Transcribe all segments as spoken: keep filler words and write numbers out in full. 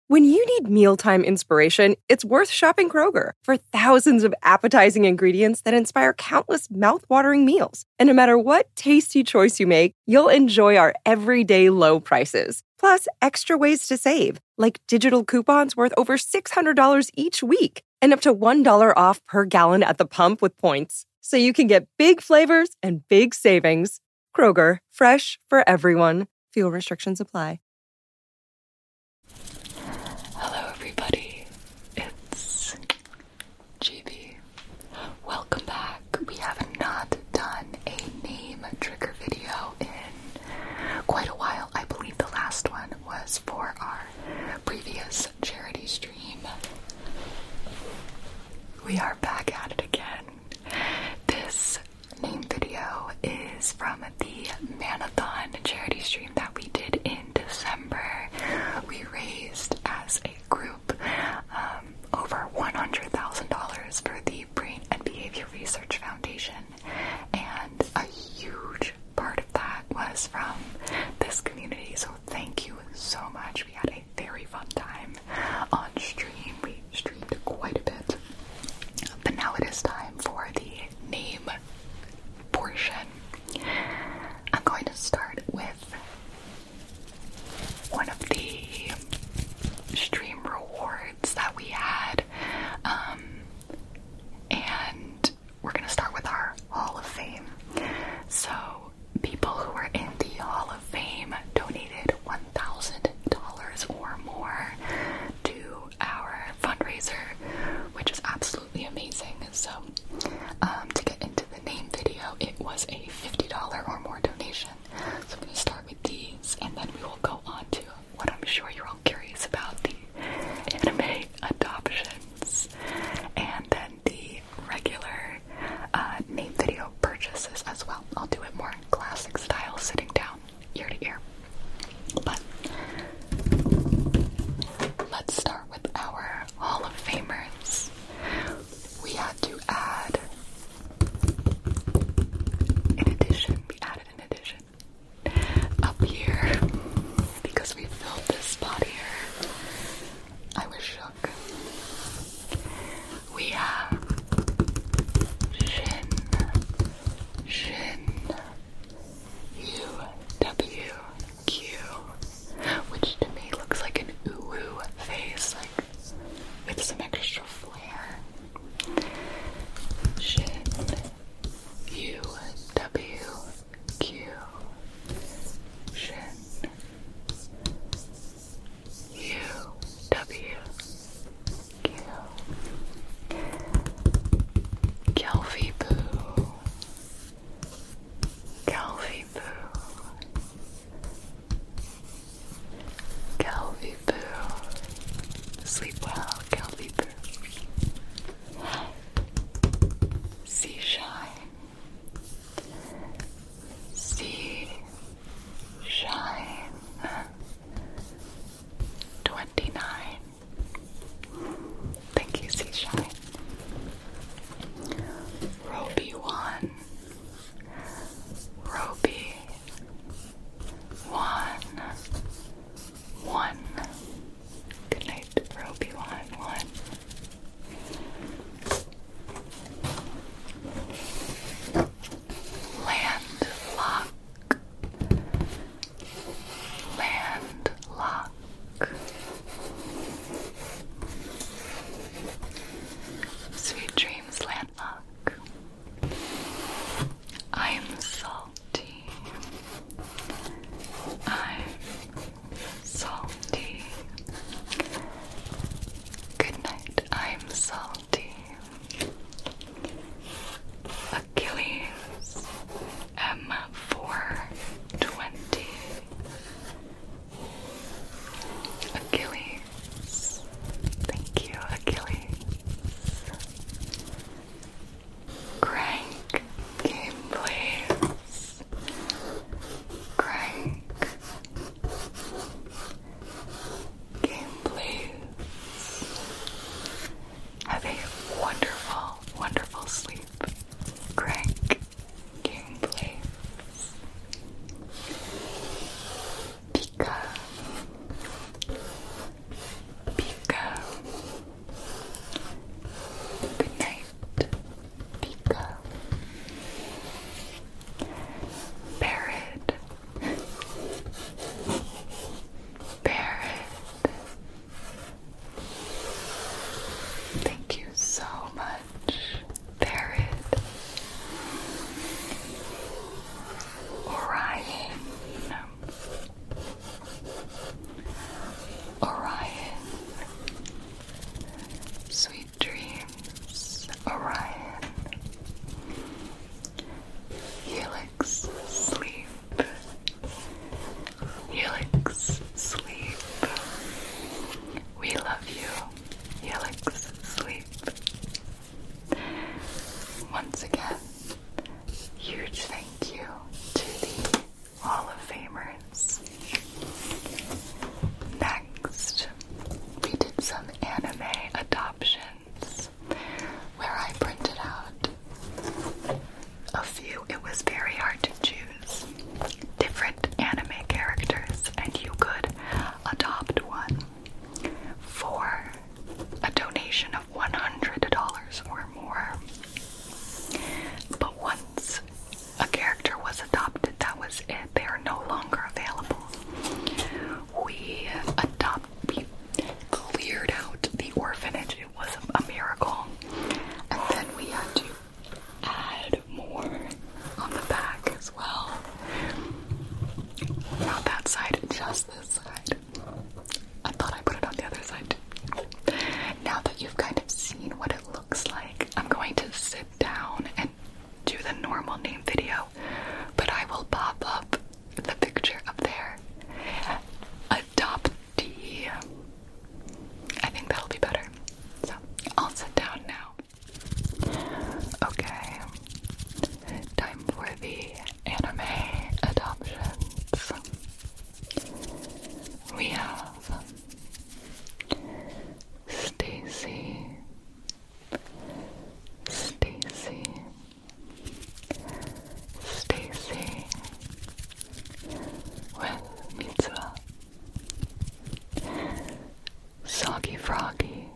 When you need mealtime inspiration, it's worth shopping Kroger for thousands of appetizing ingredients that inspire countless mouth-watering meals. And no matter what tasty choice you make, you'll enjoy our everyday low prices. Plus, extra ways to save, like digital coupons worth over six hundred dollars each week and up to one dollar off per gallon at the pump with points. So you can get big flavors and big savings. Kroger, fresh for everyone. Fuel restrictions apply. Hello everybody, it's G B. Welcome back. We have not done a name trigger video in quite a while. I believe the last one was for our previous charity stream. We are back at it again. This name video is from the Manathon charity stream that we did in December. We raised as a group um, over one hundred thousand dollars for the Brain and Behavior Research Foundation, and a huge part of that was from this community, so thank you so much. We had a very fun time on stream. We streamed quite a bit, but now it is time for the name portion. I'm going to start with one of the stream rewards that we had, um, and we're going to start with our Hall of Fame. So people who are in the Hall of Fame donated one thousand dollars or more to our fundraiser, which is absolutely amazing. So um, to get into the name video, it was a fifty dollars or more donation. So I'm going to start with these, and then we will go on to what I'm sure you're all curious about, the anime adoptions, and then the regular uh, name video purchases as well. I'll do it more in classic style, sitting down ear to ear. But let's start with our Hall of Famers. We had to add an addition. We added an addition up here because we filled this spot here. I was shook. We have Shin, Shin, U W Q, which to me looks like an uwu face, like with some extra flair. Shin, U W Q, Shin, U W Q, Kelvy Boo, Kelvy Boo, Kelvy Boo, sleep well, Kelvy Boo, Sea Shine, Sea Shine, twenty-nine. Thank you, Sea Shine. Roby one, Roby one, one. Good night, Roby one, one. Froggy,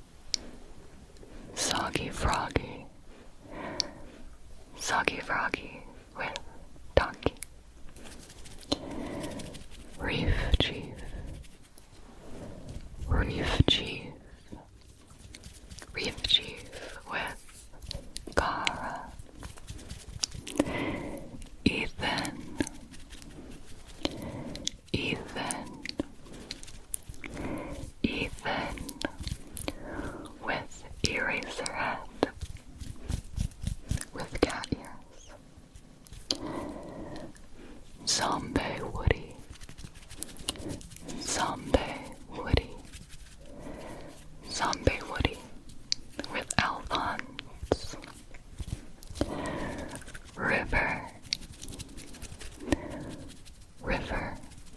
Soggy Froggy, Soggy Froggy with Donkey, Reef Chief, Reef Chief, Reef Chief with Cara, Ethan, Ethan, Ethan with Eraserhead with cat ears, Zombie Woody, Zombie Woody, Zombie Woody with Alphonse, River, River,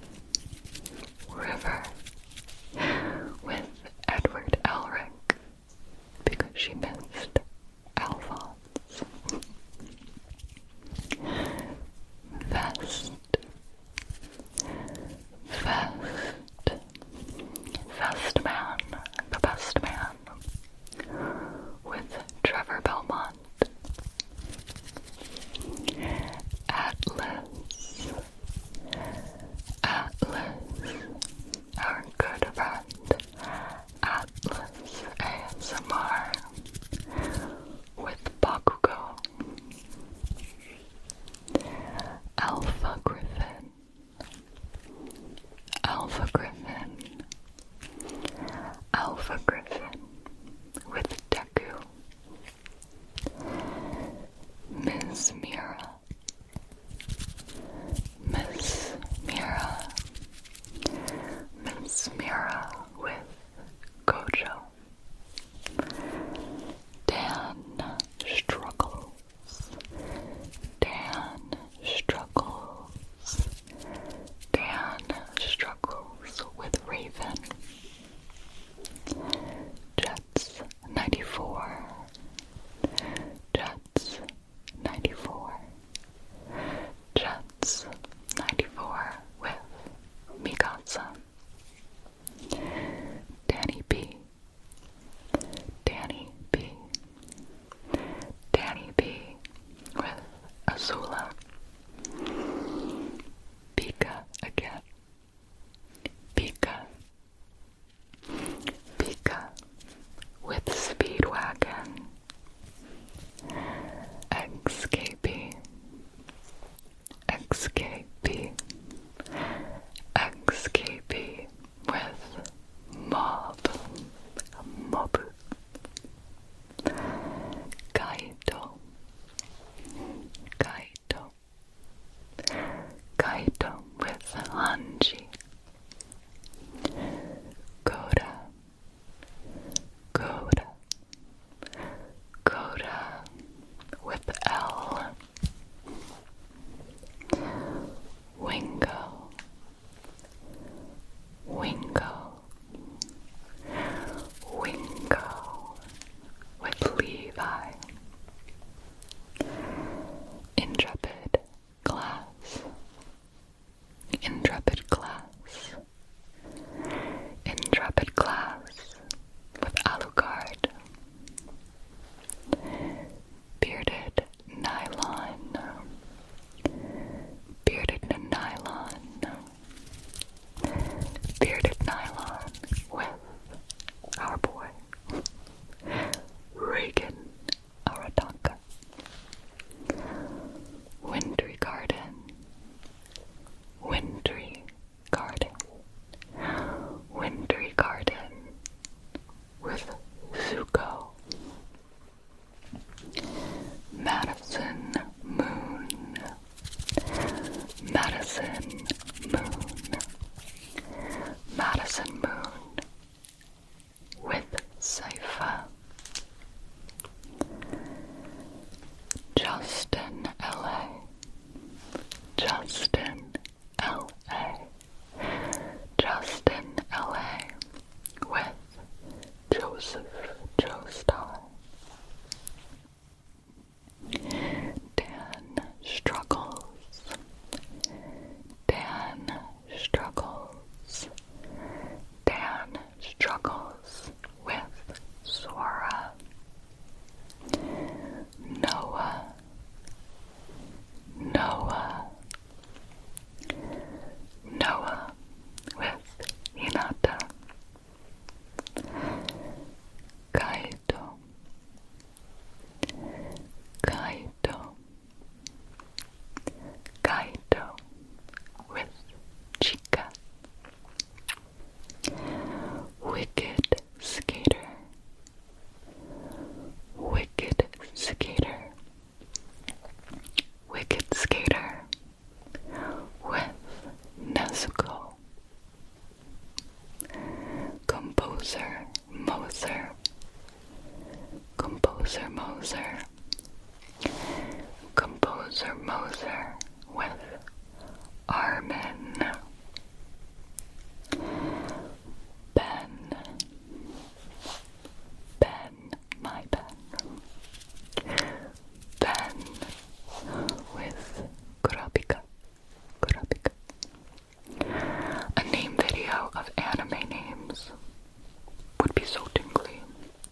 River with Edward Elric because she missed Alphonse. Vest, Vest, Vest Man, the best man with Trevor Belmont. Atlas, Atlas, our good friend Atlas A S M R with Bakugo. Alpha Griffin, Alpha Griffin, Alpha Griffin with Deku. Miz Mira, Miss Mira, Miss Mira with Gojo. Dan struggles, Dan struggles, Dan struggles with Raven. Jets ninety-four, Jets ninety-four, Jets ninety-four with Mikasa. Composer Moser, Composer Moser, Composer Moser with Armin, Ben, Ben, my Ben, Ben with Kurapika, Kurapika. A name video of anime names would be so tingly.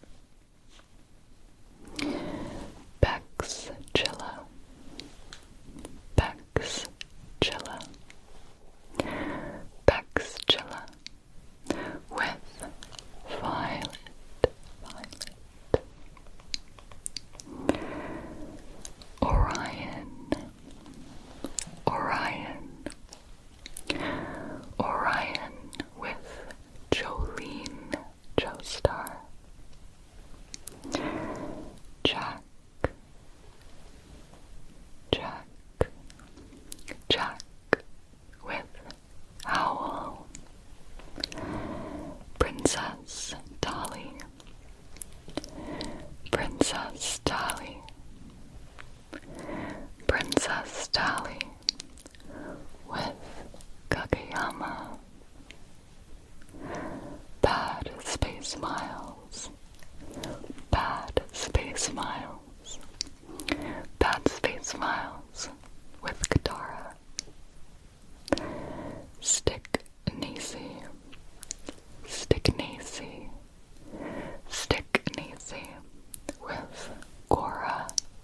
Bex Chilla, Bex Chilla, Bex Chilla with Violet, Violet. Orion, Orion, Orion with Jolene Joestar. Jack, Jack, Jack with Owl. Princess Dolly, Princess Dolly, Princess Dolly with Kageyama. Bad Space Miles, Bad Space Miles, Bad Space Miles with Katara. Stick Nacy, Stick Nacy, Stick Nacy with Gora.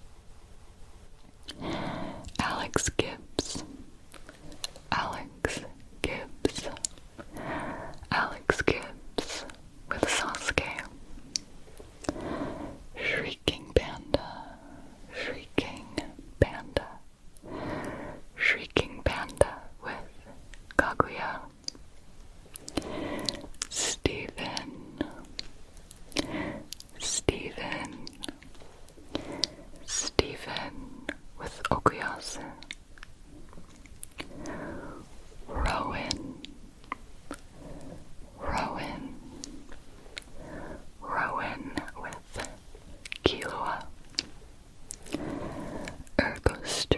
Alex Gibbs, Alex Gibbs, Alex Gibbs with Sasuke. Shrieking Panda, Shrieking Panda, Shrieking Panda with Kaguya. Steven, Steven, Steven with Okuyasu. Rowan, Rowan, Rowan with Killua. Ergoster,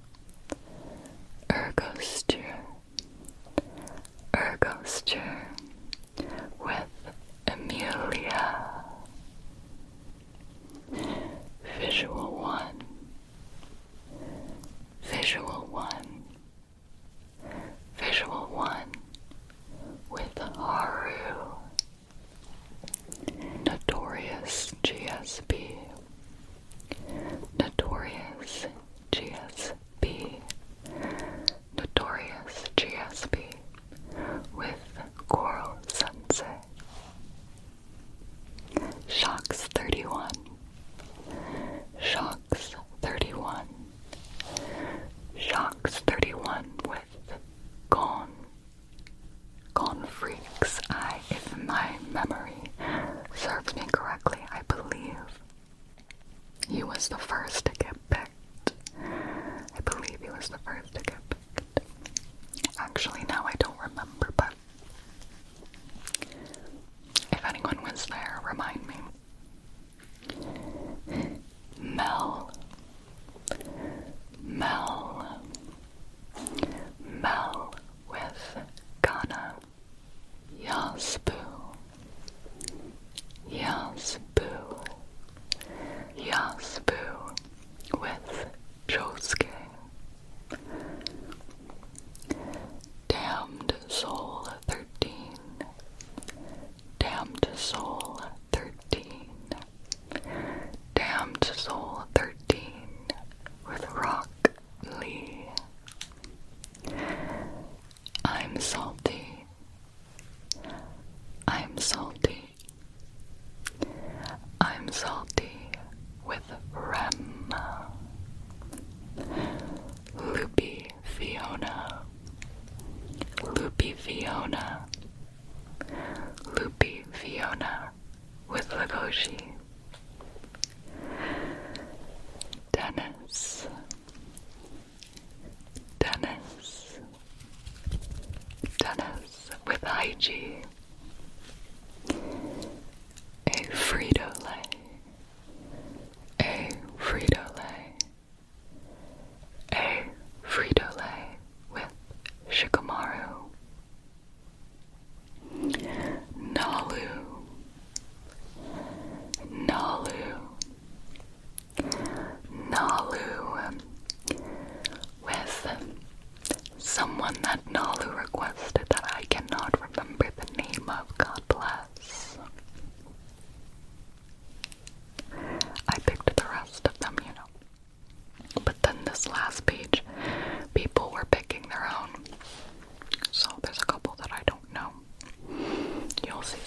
Ergoster, Ergoster with Amelia. Visual One, Visual One, Visual One with Haru. Notorious G S P, Notorious G S P, Notorious G S P with Coral Sensei. Shocks thirty-one, Shocks thirty-one, Shocks thirty-one with Gone, Gone Freaks. I, if my memory serves me correctly, I believe he was the first to get picked. I believe he was the first to get picked. Actually, now I don't remember, but if anyone was there, remind me. Mel, Mel, Mel with Ghana. Yasbu, Yasbu, Yasbu with Josuke. Damned Soul thirteen, Damned Soul thirteen, Damned Soul thirteen with Rock Lee. I'm salty, I'm salty, I'm salty with Rem. Loopy Fiona, Loopy Fiona, Loopy Fiona with Legoshi. Dennis, Dennis, Dennis with I G.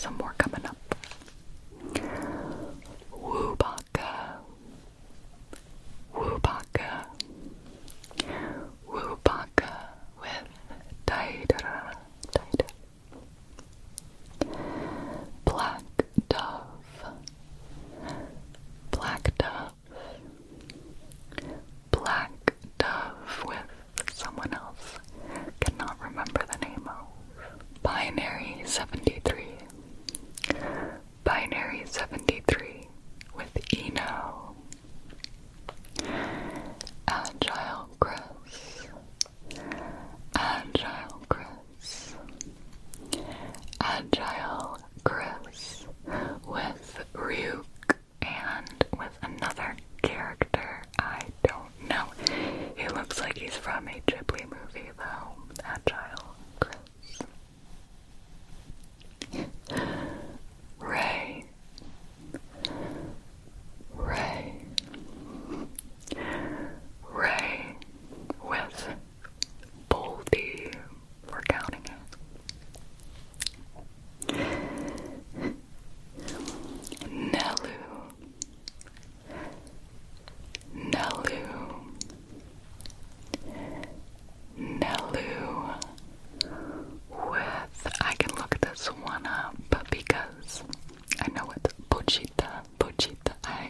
some more coming up. Woobaka. Woobaka. Woobaka with Daidara. Daidara. Black Dove. Black Dove. Black Dove with someone else. Cannot remember the name of. Binary seventy-three. Binary seventy-three with Eno. Agile Chris. Agile Chris. Agile Chris with Ryuk and with another character I don't know. He looks like he's from a Ghibli movie though. Agile Chris. Ray. Ray. Ray with Boldy. We're counting it. Nelu. Nelu. Nelu with, I can look this one up because I know it's Pochita. Pochita. I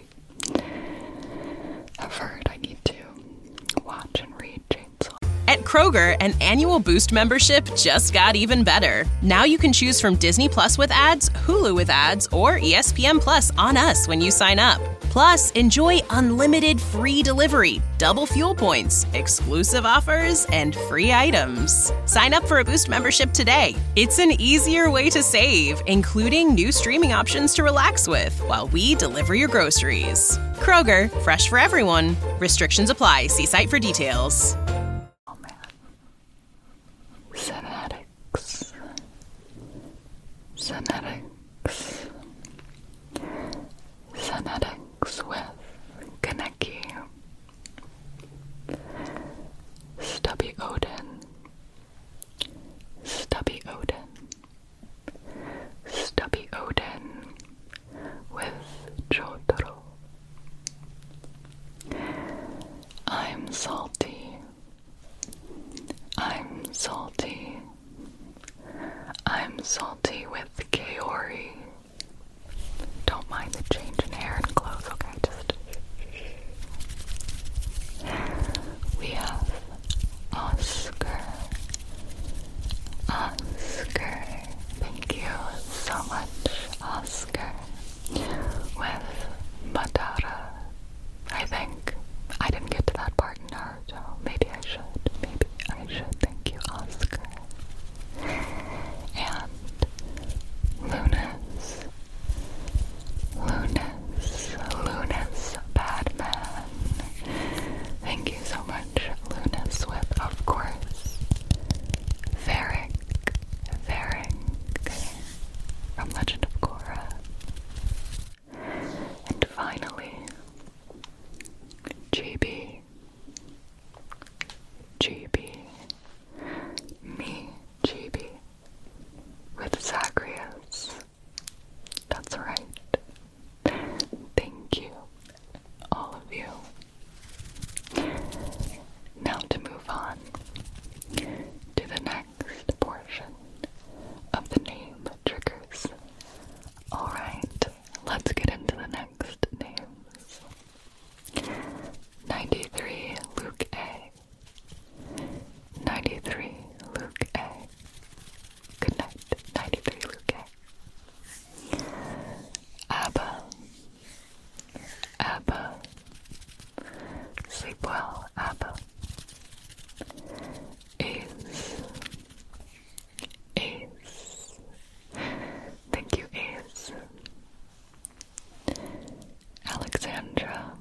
have heard I need to watch and read Chainsaw. At Kroger, an annual Boost membership just got even better. Now you can choose from Disney Plus with ads, Hulu with ads, or E S P N Plus on us when you sign up. Plus, enjoy unlimited free delivery, double fuel points, exclusive offers, and free items. Sign up for a Boost membership today. It's an easier way to save, including new streaming options to relax with while we deliver your groceries. Kroger, fresh for everyone. Restrictions apply. See site for details. Oh man. Synetics. Synetics. Synetics with Kaneki. Stubby Odin. Stubby Odin. Stubby Odin with Jotaro. I'm salty. I'm salty. I'm salty with Kaori. Don't mind the change in hair and clothes, okay? Just. We have Oscar. Oscar. Thank you so much, Oscar. With Madara. I think I didn't get to that part in Naruto. Maybe I should. Maybe I should. Thank you, Oscar. And Lunas. Lunas. Lunas Batman. Thank you so much, Lunas, with, of course, Varric. Varric from Legend of Korra. And finally, G B. G B. Me, G B. With Zagreus. That's right. Thank you, all of you. Now to move on to the next portion of the name triggers. Alright, let's get into the next names. ninety-three Luke A. ninety-three Luke A. Good night, ninety-three Luke A. Abba. Abba. Sleep well, Abba. Ace. Ace. Thank you, Ace. Alexandra.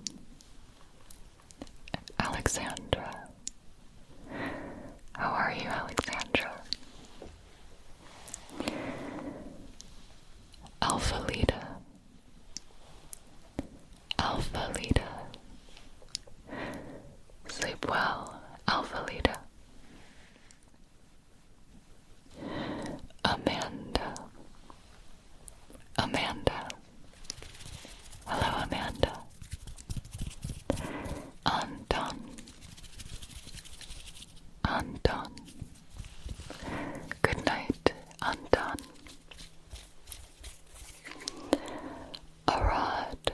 Alexandra. How are you, Alexandra? Alpha Lita. Alpha Lita. Sleep well, Alpha Lita. Amanda. Amanda. Hello, Amanda. Anton. Anton. Good night, Anton. Arad.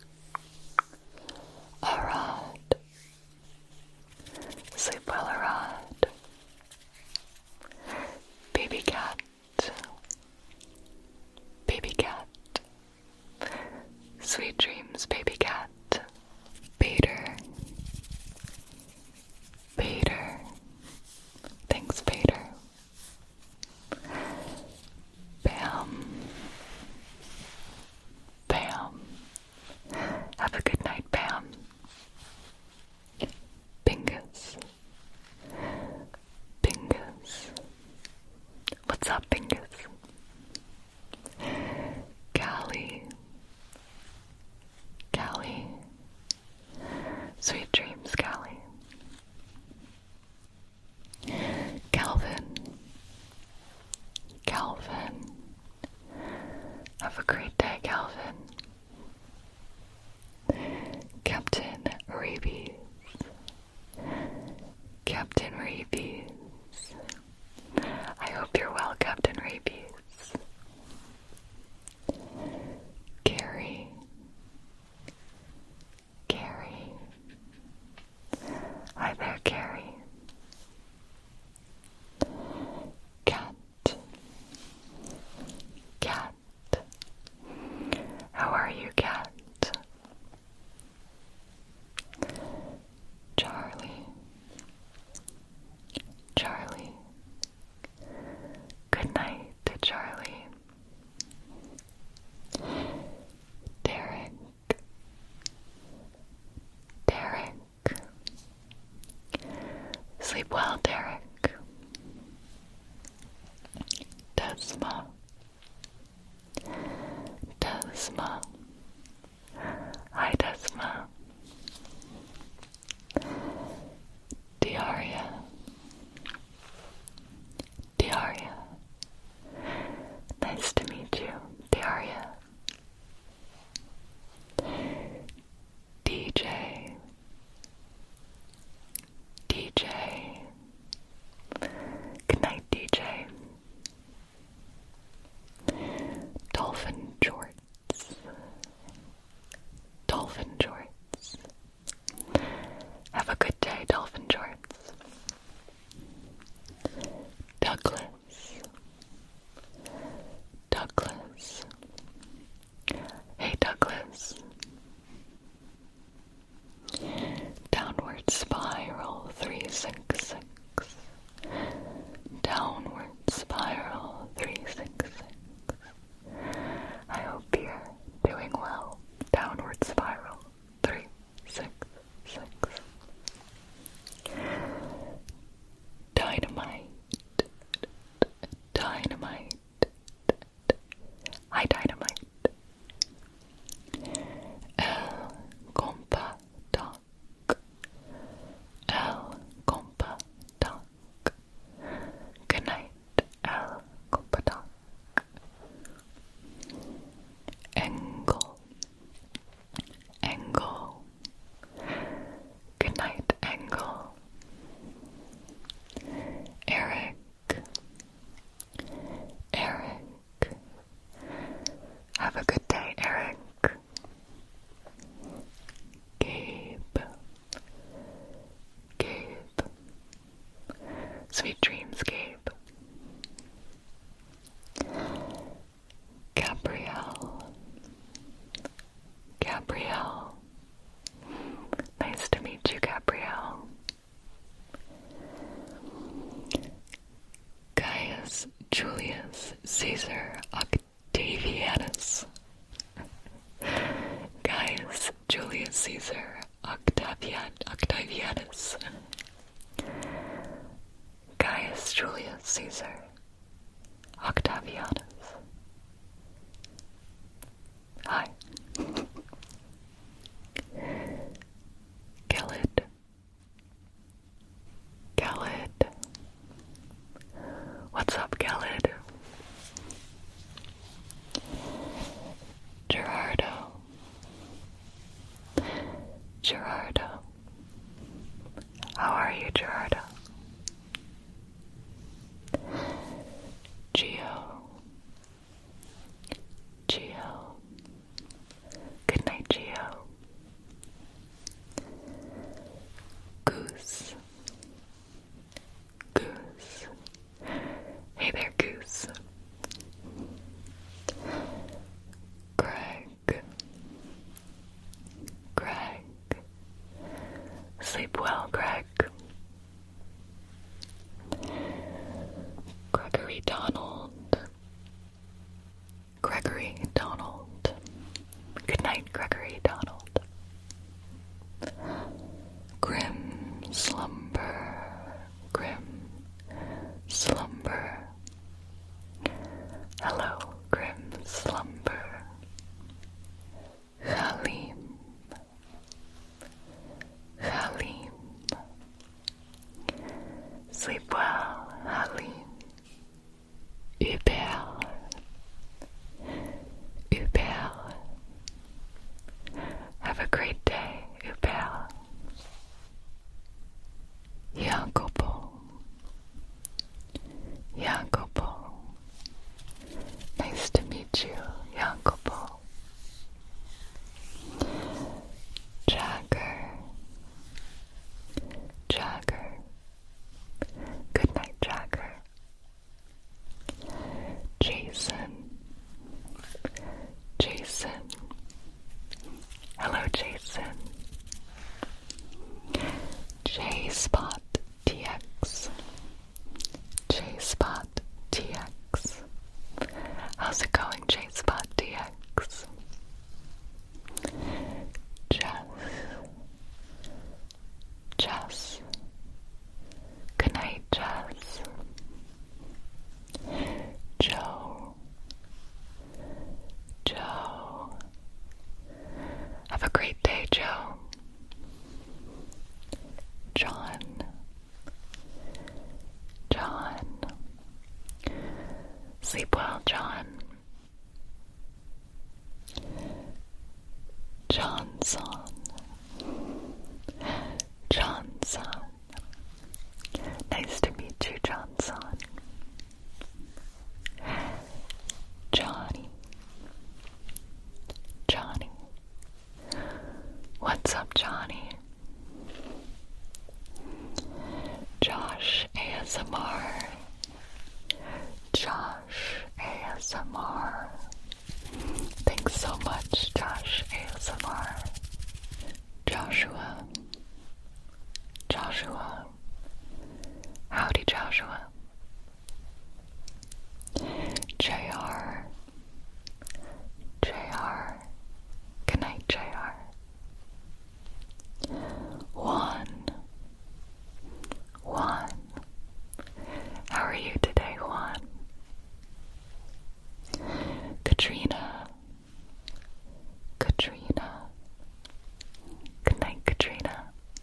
Arad. Sleep well, Arad. Baby cat. Baby cat. Sweet dreams, baby cat. Bader. Bader. Thanks, Bader. Bam. Bam. Have a good night, Bam. Bingus. Bingus. What's up, Bingus? Callie. Callie. Sweet dreams, Callie. Calvin. Calvin. Have a great day, Calvin. Captain Rabies. Captain Rabies. I hope you're well, Captain Rabies. Carrie. Carrie. Hi there, Carrie. Cat. Cat. How are you, Cat? Charlie. Charlie. Good night to Charlie. Derek. Derek. Sleep well, Derek. Desma. Desma. Hi, Desma. Diaria. Diaria. Nice to meet you, Diaria. D J. D J. Good night, D J. Dolphin Jorts. Dolphin Jorts. Have a good day, Dolphin Jorts. Douglas. Douglas. Hey, Douglas. Downward spiral three six six. Downward spiral three six six. I hope you're doing well. Downward spiral three six six. Dynamite. Dynamite. Hi, Dynamite. El Compa Doc. El Compa Doc. Good night, El Compa Doc. Engel. Engel. Good night, Engel. Eric. Eric. Have a good day, Eric. Gabe. Gabe. Sweet dreams, Gabe. Gabrielle. Gabrielle. Nice to meet you, Gabrielle. Gaius Julius Caesar Octavianus. Gerardo. How are you, Gerardo? Gio. Gio. Good night, Gio. Goose. Goose. Hey there, Goose. Greg. Greg. Sleep well, Greg. Gregory Donald. Gregory Donald. Good night, Gregory Donald. Grim slumber. Grim slumber. Hello, grim slumber. Halim. Halim. Sleep well, Halim. Hubert. Hubert. Have a great day, Hubert. Jacopo. Jacopo. Nice to meet you, Jacopo. Jagger. Jagger. Good night, Jagger. Jason. Jason. Hello, Jason. J-Spot T X. J-Spot T X. How's it going, J-Spot T X? Jess. Jess. Good night, Jess. Joe. Joe. Have a great day, Joe. John. John. Sleep well, John. Johnson. Johnson. Nice to meet you, Johnson. Johnny. Johnny. What's up, Johnny? Josh A S M R. Josh A S M R. Thanks so much, Josh A S M R. Joshua. Joshua. Howdy, Joshua. J R. J R. Good night, J R. Juan. Juan. How are you today, Juan? Katrina. Katrina. Good night, Katrina.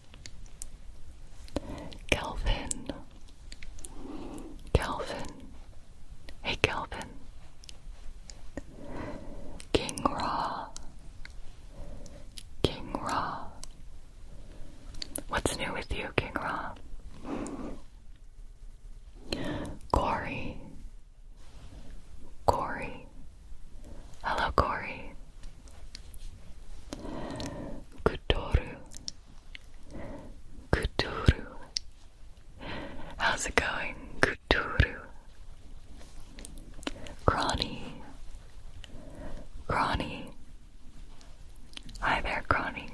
Kelvin. Kelvin. Hey, Kelvin. King Ra. King Ra. What's new with you, King Ra? Corey. Corey. Hello, Corey. Kutoru. Kuturu. How's it going, Kuturu? Granny. Granny. Hi there, Granny.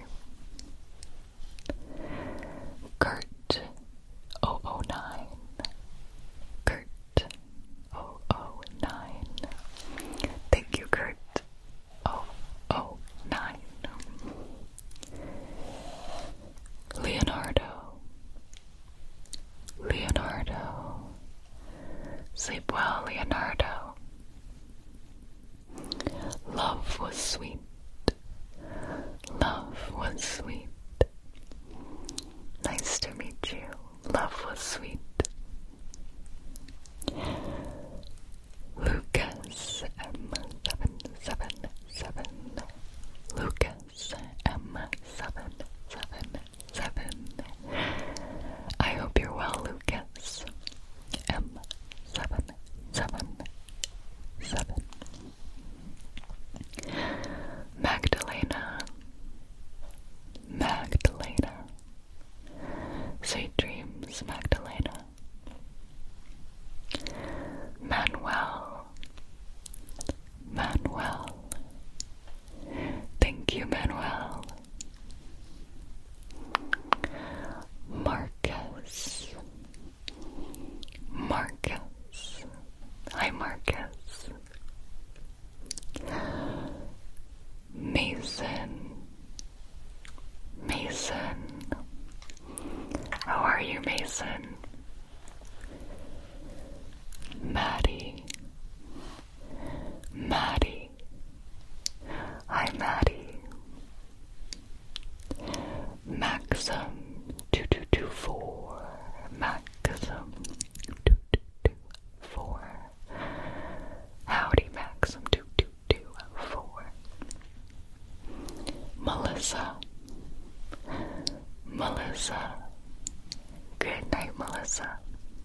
Kurt. oh oh nine. Kurt. oh oh nine. Thank you, Kurt. oh oh nine. Leonardo. Leonardo. Sleep well, Leonardo. Love was sweet. Love was sweet. Nice to meet you. Love was sweet. Lucas M seven seven seven. Lucas M seven seven Madison, Maddie, Maddie, hi Maddie, Maxim two two two four, Maxim two two two four, howdy Maxim two two two four, Melissa, Melissa, good night Melissa,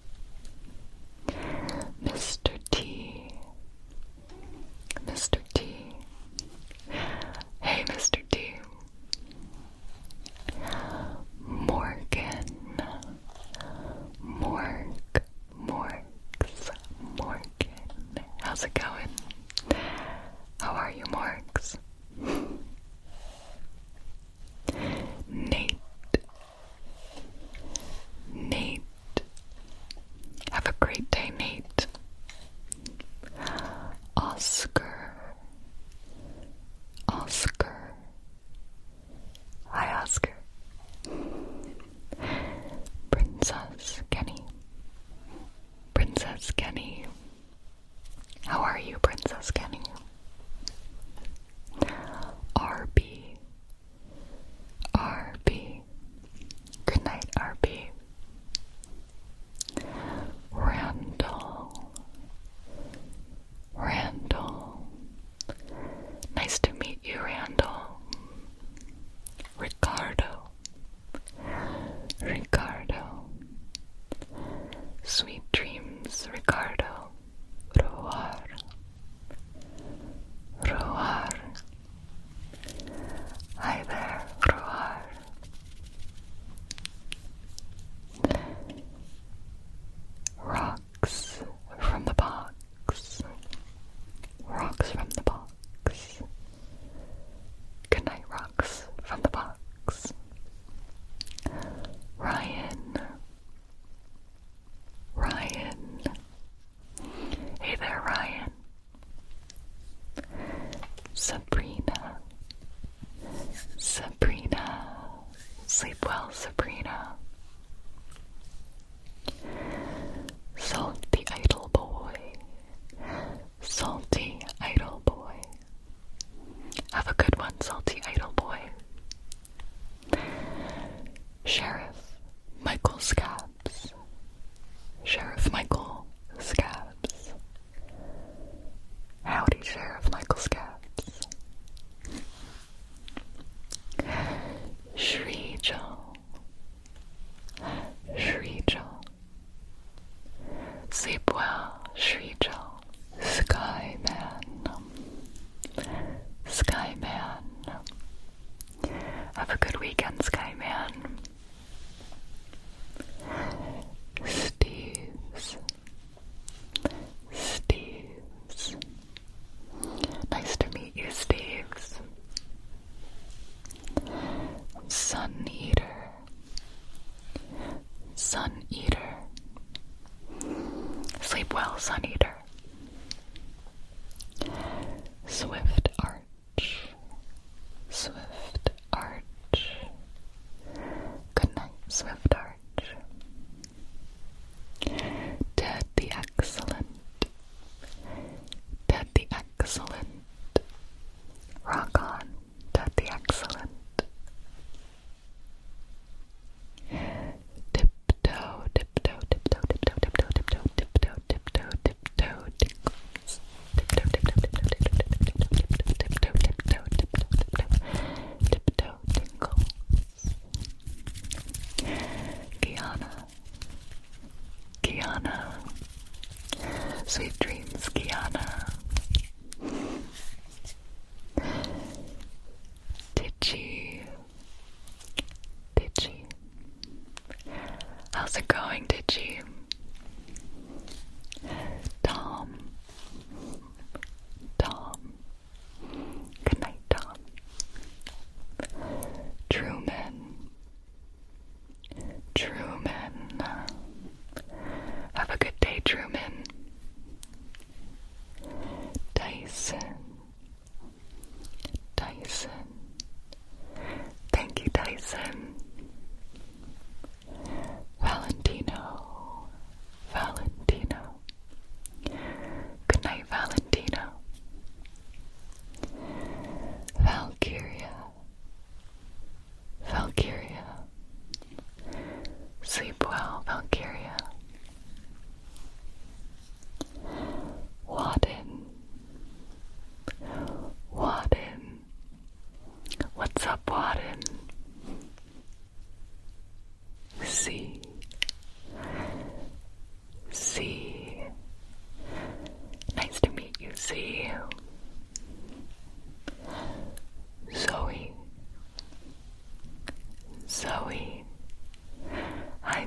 Mister T, Mister T, hey Mister T, Morgan, Morg, Morgs, Morgan, how's it going? How are you, Morgs? Nate, Nate, have a great day, Nate. Oscar, Oscar, hi Oscar. Princess Kenny, Princess Kenny, how are you, Princess Kenny? R B, R B, good night, R B. Randall, Randall, nice to meet you, Randall. Ricardo, Ricardo, sweet dreams, Ricardo. Roar, Roar, hi there, Roar. Rocks from the box, rocks from the box, good night, rocks from the box. Ryan, Ryan, hey there, Ryan. Sabrina, Sabrina, sleep well, Sabrina. Salty idol boy, salty idol boy. Have a good one, salty idol boy. Sheriff Michael Scabs, Sheriff Michael Scabs. Howdy, Sheriff Michael Scabs. Shreejal, Shreejal, sleep well, Shreejal. Skyman, Skyman, have a good weekend, Skyman. Steve's, Steve's, nice to meet you, Steve's. Sun Eater, Sun Eater, sleep well, Sun Eater. Swift Arch, Swift Arch, good night, Swift Arch. Ted the Excellent, Ted the Excellent, rock on, Ted the Excellent. Tiptoe, tiptoe, tiptoe, tiptoe, tiptoe, tiptoe, tiptoe, tiptoe, tiptoe, tickles. Tiptoe, tiptoe, tiptoe, tiptoe, tiptoe, tiptoe,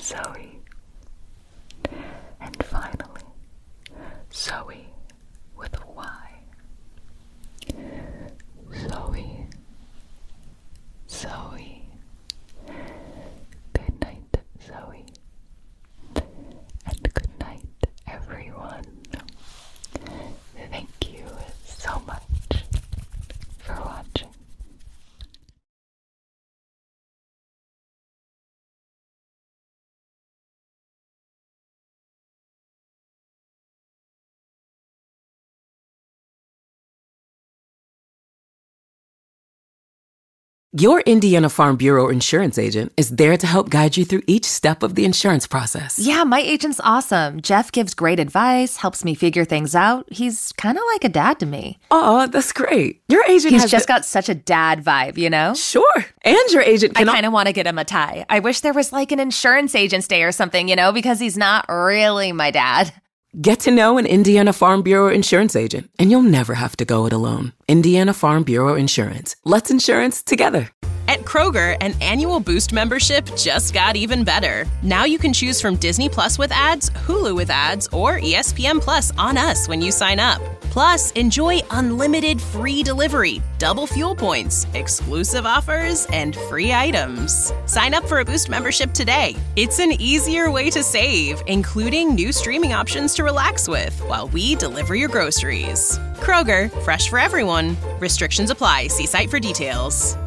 Zoe. And finally, Zoe with a Y. Zoe. Zoe. Good night, Zoe. And good night, everyone. Thank you so much for watching. Your Indiana Farm Bureau insurance agent is there to help guide you through each step of the insurance process. Yeah, my agent's awesome. Jeff gives great advice, helps me figure things out. He's kind of like a dad to me. Oh, that's great. Your agent He's has just the- got such a dad vibe, you know? Sure. And your agent I can... kind of want to get him a tie. I wish there was like an insurance agent's day or something, you know, because he's not really my dad. Get to know an Indiana Farm Bureau insurance agent, and you'll never have to go it alone. Indiana Farm Bureau Insurance. Let's insurance together. At Kroger, an annual Boost membership just got even better. Now you can choose from Disney Plus with ads, Hulu with ads, or E S P N Plus on us when you sign up. Plus, enjoy unlimited free delivery, double fuel points, exclusive offers, and free items. Sign up for a Boost membership today. It's an easier way to save, including new streaming options to relax with while we deliver your groceries. Kroger, fresh for everyone. Restrictions apply. See site for details.